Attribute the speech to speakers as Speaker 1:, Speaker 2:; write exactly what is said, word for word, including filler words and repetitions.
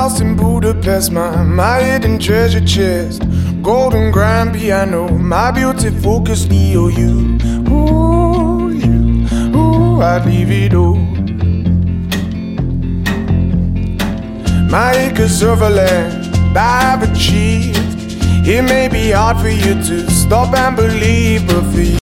Speaker 1: house in Budapest, my, my hidden treasure chest, golden grand piano, my beauty focus, E O U. Ooh, you, ooh, I'd leave it all. My acres of land I've achieved. It may be hard for you to stop and believe, but for you